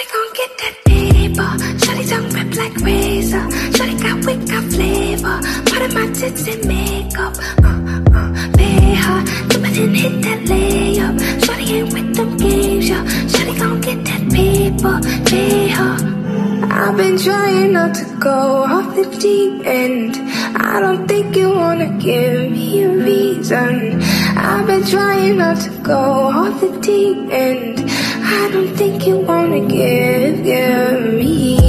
Shawty gon' get that paper. Shawty tongue rip like razor. Shawty got wit, got flavor. Part of my tits and makeup. Pay her, jump and hit that layup. Shawty ain't with them games, yo. Shawty gon' get that paper. Pay her. I've been trying not to go off the deep end. I don't think you wanna give me a reason. I've been trying not to go off the deep end. I don't think you wanna give me